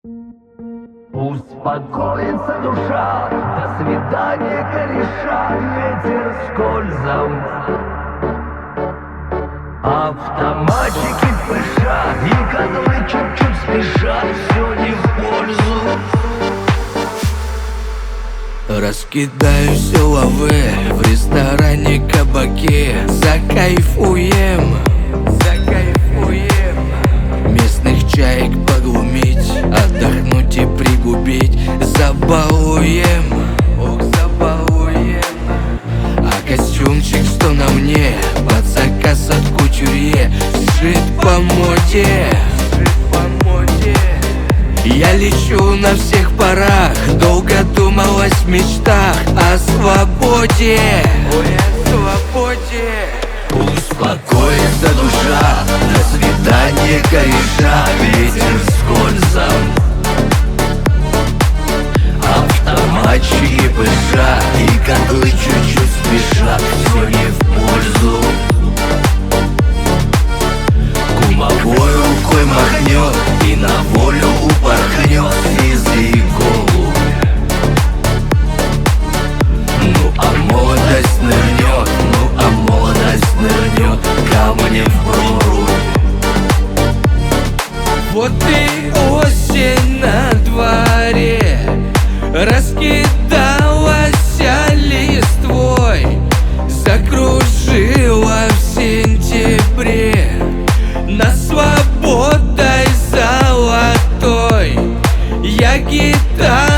Успокоится душа, до свидания, кореша, ветер скользом. Автоматчики спешат, и котлы чуть-чуть спешат, все не в пользу. Раскидаю все лавы в ресторане, кабаке. Закайфуем, местных чаек поглумить, отдохнуть и пригубить. Забалуем, ох, забалуем. А костюмчик, что на мне, под заказ от кутюрье, сшит по моде. Я лечу на всех парах, долго думалось в мечтах о свободе. Ой, о свободе. Успокоится душа, до свидания, кореша, ветер скользом. Автоматчики пышат, и котлы чуть-чуть спешат, все не в пользу. Гумовой рукой махнет, и на волю упорхнет сизый голубь. Ну а молодость нырнет, ну а молодость нырнет камнем в прорубь. Вот и осень на дворе раскидалась листвой, закружила в сентябре на свободой золотой. Я гитару